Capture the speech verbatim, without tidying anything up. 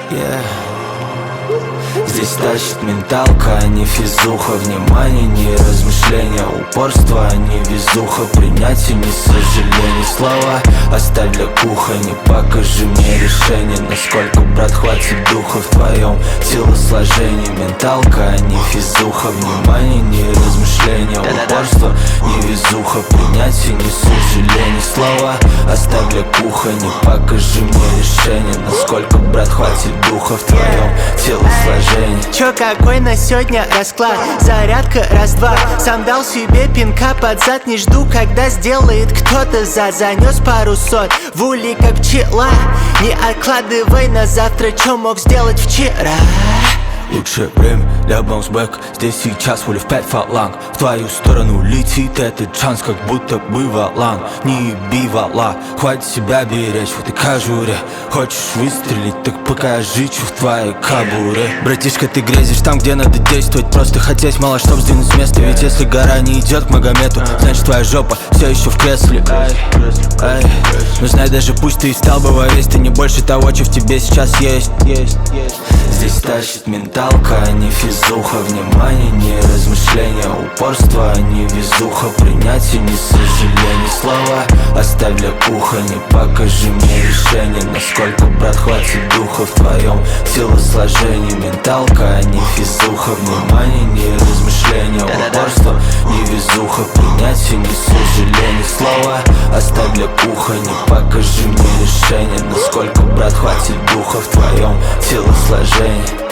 Yeah. Здесь тащит менталка, а не физуха. Внимание, не размышления, упорство, а не везуха. Принятие, не сожаление, слова оставь для кухни. Покажи мне решение, насколько, брат, хватит духа в твоем телосложении. Менталка, а не физуха. Внимание, не размышления, упорство, не везуха. Принятие, не сожаление, слова оставь для кухни. Покажи мне решение, насколько, брат, хватит духа в твоем телосложении. Чё, какой на сегодня расклад? Зарядка раз-два. Сам дал себе пинка под зад. Не жду, когда сделает кто-то за. Занес пару сот в улей, как пчела. Не откладывай на завтра, чё мог сделать вчера. Лучшее время для баунсбэк. Здесь сейчас воля в пять фаланг. В твою сторону летит этот шанс, как будто бы валан. Не еби вала, хватит себя беречь в этой кожуре. Хочешь выстрелить, так покажи, чё в твоей кобуре. Братишка, ты грезишь там, где надо действовать. Просто хотеть мало, чтоб сдвинуть с места. Ведь если гора не идет к Магомету, значит твоя жопа все еще в кресле. Ай, ну знай, даже пусть ты и стал бы во весь, ты не больше того, что в тебе сейчас есть. Здесь тащит менталка, а не физуха. Внимание, не размышления, упорство, а не везуха. Принятие, не сожаление, слова оставь для кухни. Покажи мне решение, насколько, брат, хватит духа в твоем телосложении. Менталка, а не физуха. Внимание, не размышления, упорство, не везуха. Принятие, не сожаление, слова оставь для кухни. Покажи мне решение, насколько, брат, хватит духа в твоем телосложении.